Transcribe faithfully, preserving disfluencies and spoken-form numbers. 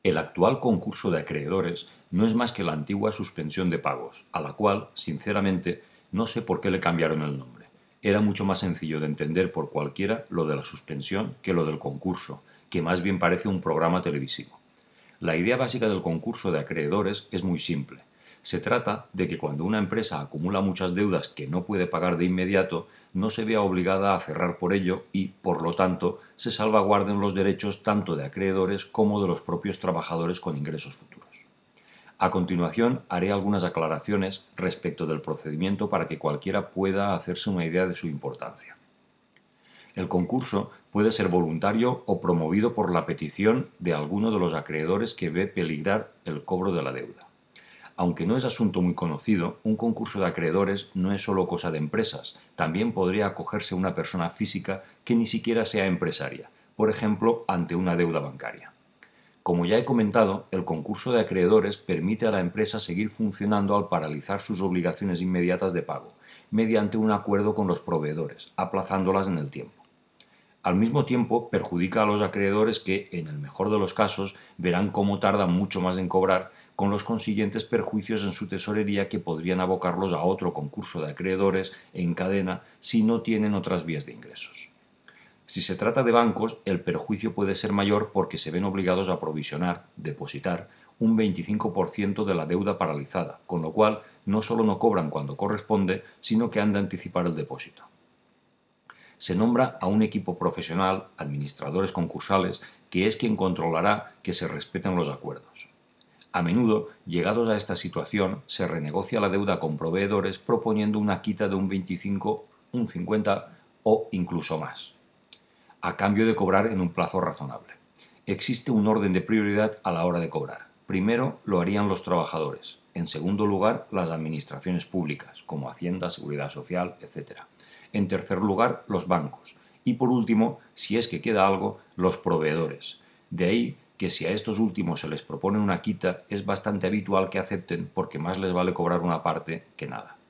El actual concurso de acreedores no es más que la antigua suspensión de pagos, a la cual, sinceramente, no sé por qué le cambiaron el nombre. Era mucho más sencillo de entender por cualquiera lo de la suspensión que lo del concurso, que más bien parece un programa televisivo. La idea básica del concurso de acreedores es muy simple. Se trata de que cuando una empresa acumula muchas deudas que no puede pagar de inmediato, no se vea obligada a cerrar por ello y, por lo tanto, se salvaguarden los derechos tanto de acreedores como de los propios trabajadores con ingresos futuros. A continuación, haré algunas aclaraciones respecto del procedimiento para que cualquiera pueda hacerse una idea de su importancia. El concurso puede ser voluntario o promovido por la petición de alguno de los acreedores que ve peligrar el cobro de la deuda. Aunque no es asunto muy conocido, un concurso de acreedores no es solo cosa de empresas, también podría acogerse una persona física que ni siquiera sea empresaria, por ejemplo, ante una deuda bancaria. Como ya he comentado, el concurso de acreedores permite a la empresa seguir funcionando al paralizar sus obligaciones inmediatas de pago, mediante un acuerdo con los proveedores, aplazándolas en el tiempo. Al mismo tiempo, perjudica a los acreedores que, en el mejor de los casos, verán cómo tardan mucho más en cobrar, con los consiguientes perjuicios en su tesorería que podrían abocarlos a otro concurso de acreedores en cadena si no tienen otras vías de ingresos. Si se trata de bancos, el perjuicio puede ser mayor porque se ven obligados a provisionar, depositar, un veinticinco por ciento de la deuda paralizada, con lo cual no solo no cobran cuando corresponde, sino que han de anticipar el depósito. Se nombra a un equipo profesional, administradores concursales, que es quien controlará que se respeten los acuerdos. A menudo, llegados a esta situación, se renegocia la deuda con proveedores proponiendo una quita de un veinticinco, un cincuenta o incluso más, a cambio de cobrar en un plazo razonable. Existe un orden de prioridad a la hora de cobrar. Primero lo harían los trabajadores, en segundo lugar las administraciones públicas, como Hacienda, Seguridad Social, etcétera. En tercer lugar, los bancos. Y por último, si es que queda algo, los proveedores. De ahí que si a estos últimos se les propone una quita, es bastante habitual que acepten porque más les vale cobrar una parte que nada.